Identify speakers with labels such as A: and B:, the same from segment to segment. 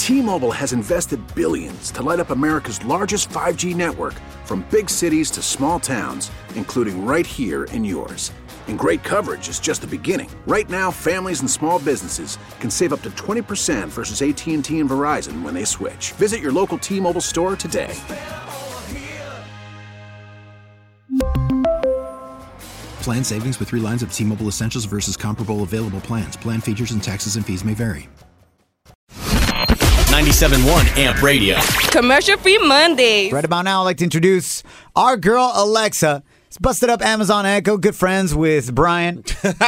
A: T-Mobile has invested billions to light up America's largest 5G network, from big cities to small towns, including right here in yours. And great coverage is just the beginning. Right now, families and small businesses can save up to 20% versus AT&T and Verizon when they switch. Visit your local T-Mobile store today.
B: Plan savings with 3 lines of T-Mobile Essentials versus comparable available plans. Plan features and taxes and fees may vary.
C: 97.1 AMP Radio.
D: Commercial-free Mondays.
E: Right about now, I'd like to introduce our girl, Alexa. It's busted up Amazon Echo, good friends with Brian.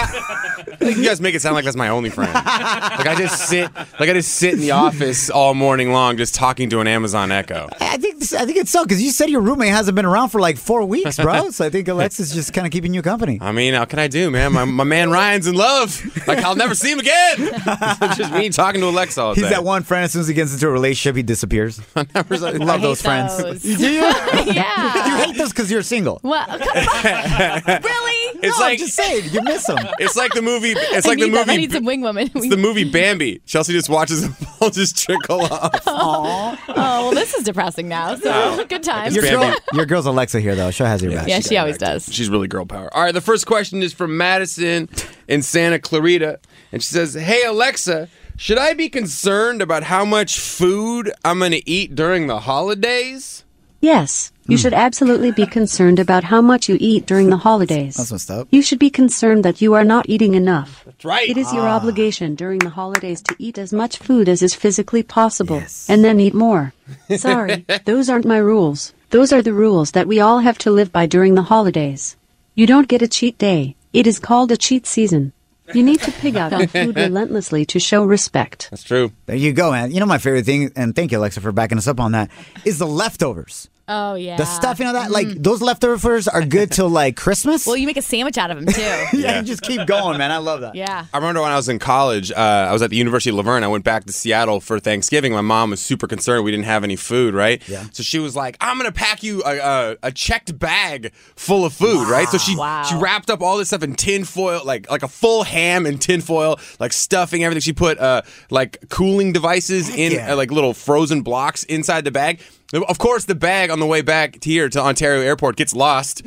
F: You guys make it sound like that's my only friend. I just sit in the office all morning long just talking to an Amazon Echo.
E: I think it's so, because you said your roommate hasn't been around for like 4 weeks, bro. So I think Alexa's just kind of keeping you company.
F: I mean, how can I do, man? My man Ryan's in love. Like, I'll never see him again. It's just me talking to Alexa all day.
E: He's that one friend, as soon as he gets into a relationship, he disappears. I love those friends. Do you?
D: Yeah.
E: You hate those because you're single.
D: Well, come on. Really?
E: I'm just saying, you miss them.
F: It's like the movie.
D: I need some wing woman.
F: It's the movie Bambi. Chelsea just watches the ball just trickle off.
D: Oh, well, this is depressing now. So good times.
E: Your girl's Alexa here, though. She has your back.
D: Yeah, she always does.
F: She's really girl power. All right, the first question is from Madison in Santa Clarita, and she says, "Hey Alexa, should I be concerned about how much food I'm going to eat during the holidays?"
G: Yes, you should absolutely be concerned about how much you eat during the holidays.
E: That's what's up.
G: You should be concerned that you are not eating enough.
F: That's right.
G: It is your obligation during the holidays to eat as much food as is physically possible, and then eat more. Sorry, those aren't my rules. Those are the rules that we all have to live by during the holidays. You don't get a cheat day. It is called a cheat season. You need to pig out on food relentlessly to show respect.
F: That's true.
E: There you go, man. You know my favorite thing, and thank you, Alexa, for backing us up on that, is the leftovers.
D: Oh, yeah.
E: The stuff, like, those leftovers are good till, like, Christmas.
D: Well, you make a sandwich out of them, too.
E: You just keep going, man. I love that.
D: Yeah.
F: I remember when I was in college, I was at the University of Laverne. I went back to Seattle for Thanksgiving. My mom was super concerned we didn't have any food, right? Yeah. So she was like, I'm going to pack you a checked bag full of food, right? So she wrapped up all this stuff in tin foil, like a full ham in tin foil, like stuffing, everything. She put, like, cooling devices in, like, little frozen blocks inside the bag. Of course, the bag on the way back here to Ontario Airport gets lost.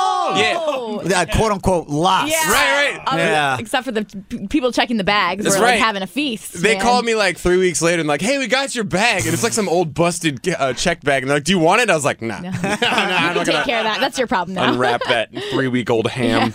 E: No! Yeah. Quote unquote lost.
D: Yeah.
F: Right.
E: Yeah.
D: Except for the people checking the bags.
F: That's
D: We're
F: right.
D: like having a feast.
F: They called me like 3 weeks later and like, hey, we got your bag. And it's like some old busted checked bag. And they're like, do you want it? I was like, nah.
D: No.
F: I'm not
D: Take care of that. That's your problem now.
F: Unwrap that 3-week-old ham.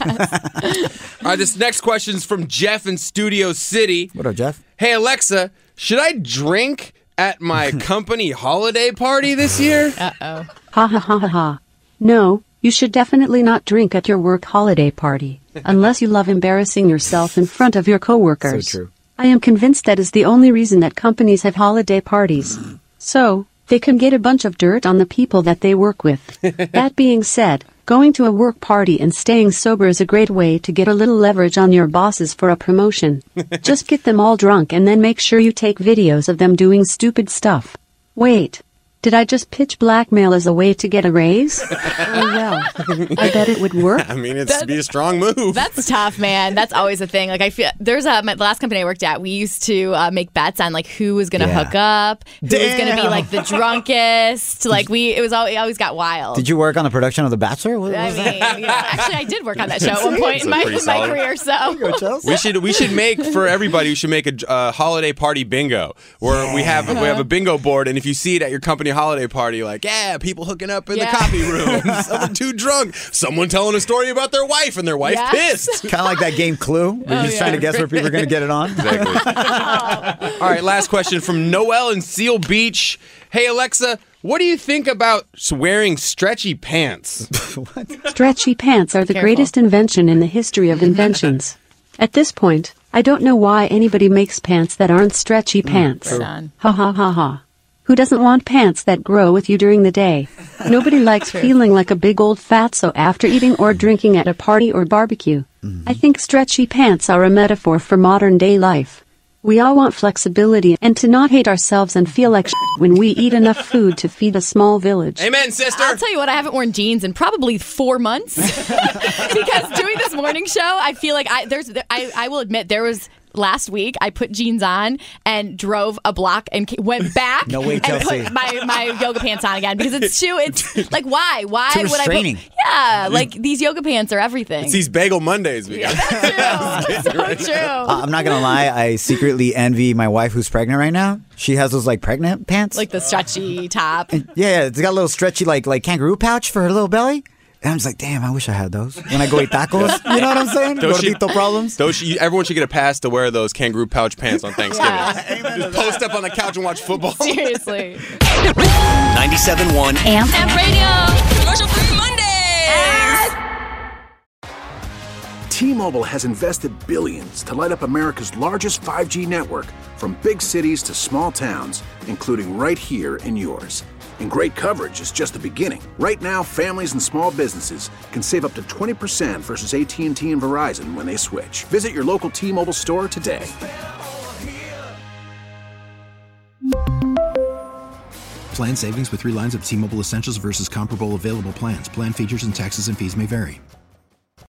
F: Yes. All right, this next question is from Jeff in Studio City.
E: What up, Jeff?
F: Hey, Alexa, should I drink at my company holiday party this year?
D: Uh-oh.
G: Ha ha ha ha ha. No, you should definitely not drink at your work holiday party, unless you love embarrassing yourself in front of your coworkers.
E: So true.
G: I am convinced that is the only reason that companies have holiday parties. So, they can get a bunch of dirt on the people that they work with. That being said, going to a work party and staying sober is a great way to get a little leverage on your bosses for a promotion. Just get them all drunk and then make sure you take videos of them doing stupid stuff. Wait. Did I just pitch blackmail as a way to get a raise? Oh, well, I bet it would work.
F: I mean, it'd be a strong move.
D: That's tough, man. That's always a thing. Like, I feel there's the last company I worked at, we used to make bets on like who was going to hook up, who was going to be like the drunkest. Like it always got wild.
E: Did you work on the production of The Bachelor?
D: Actually, I did work on that show at one point in my career. So
F: we should make for everybody. We should make a holiday party bingo where we have a bingo board, and if you see it at your company holiday party, like, people hooking up in the coffee room, someone too drunk, someone telling a story about their wife and their wife pissed.
E: Kind of like that game Clue, where you're just trying to guess where people are going to get it on.
F: Exactly. All right, last question from Noel in Seal Beach. Hey, Alexa, what do you think about wearing stretchy pants?
G: Stretchy pants are the greatest invention in the history of inventions. At this point, I don't know why anybody makes pants that aren't stretchy pants. Ha ha ha ha. Who doesn't want pants that grow with you during the day? Nobody likes feeling like a big old fatso after eating or drinking at a party or barbecue. I think stretchy pants are a metaphor for modern day life. We all want flexibility and to not hate ourselves and feel like when we eat enough food to feed a small village.
F: Amen, sister.
D: I'll tell you what, I haven't worn jeans in probably 4 months because doing this morning show, I feel like I will admit there was last week, I put jeans on and drove a block and went back.
E: No way,
D: and
E: Chelsea.
D: put my yoga pants on again because it's like, why? Why
E: Too
D: would
E: restraining.
D: I put? Yeah, like these yoga pants are everything.
F: It's these Bagel Mondays we got.
D: That's true. So true.
E: I'm not gonna lie. I secretly envy my wife who's pregnant right now. She has those like pregnant pants,
D: Like the stretchy top.
E: yeah, it's got a little stretchy like kangaroo pouch for her little belly. And I'm just like, damn, I wish I had those when I go eat tacos. You know what I'm saying? Gordito problems.
F: Everyone should get a pass to wear those kangaroo pouch pants on Thanksgiving. Just post up on the couch and watch football.
D: Seriously.
C: 97.1
H: Amp Radio. Commercial-free Mondays.
A: T-Mobile has invested billions to light up America's largest 5G network, from big cities to small towns, including right here in yours. And great coverage is just the beginning. Right now, families and small businesses can save up to 20% versus AT&T and Verizon when they switch. Visit your local T-Mobile store today.
B: Plan savings with 3 lines of T-Mobile Essentials versus comparable available plans. Plan features and taxes and fees may vary.